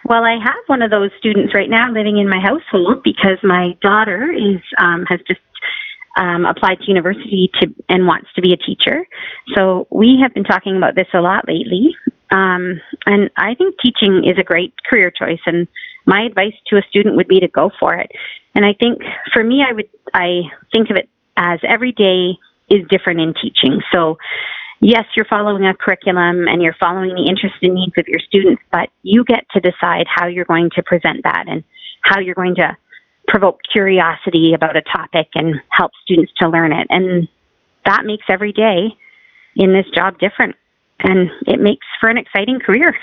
Well, I have one of those students right now living in my household because my daughter has just applied to university and wants to be a teacher. So we have been talking about this a lot lately. And I think teaching is a great career choice. And my advice to a student would be to go for it. And I think for me, I think of it as every day is different in teaching. So yes, you're following a curriculum and you're following the interests and needs of your students, but you get to decide how you're going to present that and how you're going to provoke curiosity about a topic and help students to learn it. And that makes every day in this job different. And it makes for an exciting career.